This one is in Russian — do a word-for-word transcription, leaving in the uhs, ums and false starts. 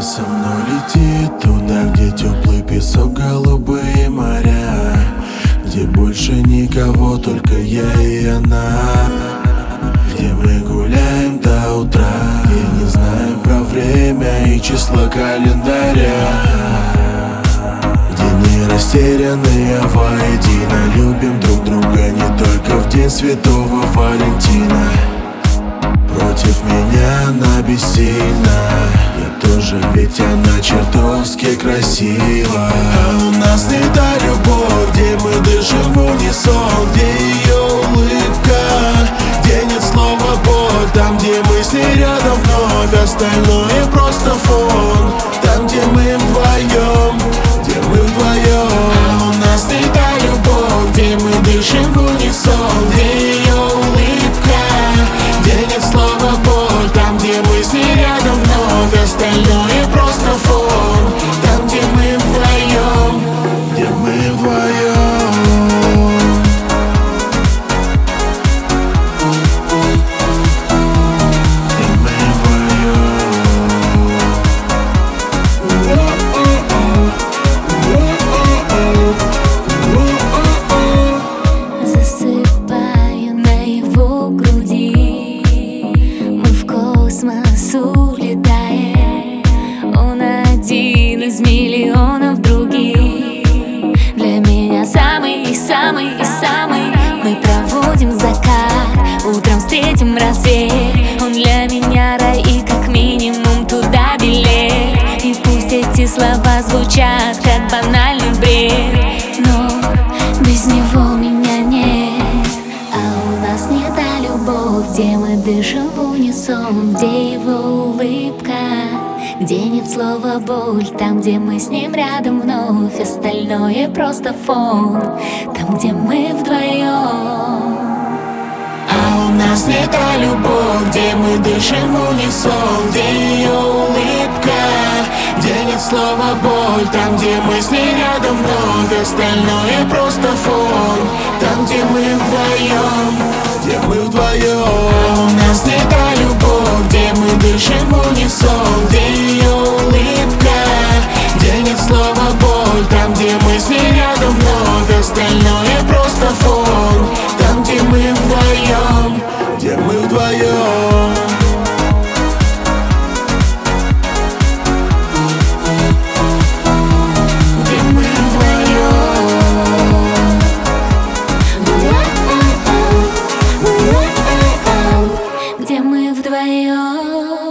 со мной летит туда, где теплый песок, голубые моря, где больше никого, только я и она, где мы гуляем до утра и не знаем про время и число календаря, где не растерянные воедино любим друг друга не только в день Святого Валентина. Против меня она бессильна, я тоже, ведь она чертовски красива. А у нас не та любовь, где мы дышим в унисон, где ее улыбка, где нет слова боль, там, где мы с ней рядом вновь, остальное просто фон. Там, где мы вдвоем, где мы вдвоем. А у нас не та любовь, где мы дышим в унисон, где ее улыбка, где нет слова боль, там, где мы с ней рядом вновь, остальное просто фон. Там, где мы вдвоем, где мы вдвоем. Улетает, он один из миллионов других. Для меня самый и самый и самый. Мы проводим закат, утром встретим рассвет. Он для меня рай и как минимум туда билет. И пусть эти слова звучат как банальный бред, но без него меня нет. А у нас не та любовь, где мы дышим в унисон, где его улыбка, где нет слова боль, там, где мы с ним рядом вновь, остальное просто фон. Там, где мы вдвоем. А у нас не та любовь, где мы дышим в унисон, где ее улыбка, где нет слова боль, там, где мы с ней рядом вновь, остальное просто фон. Там, где мы вдвоем, где мы вдвоем. А у нас не та любовь, где мы дышим в унисон, где ее улыбка, где нет слова боль, там, где мы с ней рядом вновь, остальное просто фон. Там, где мы вдвоем, где мы вдвоем. Где мы вдвоем.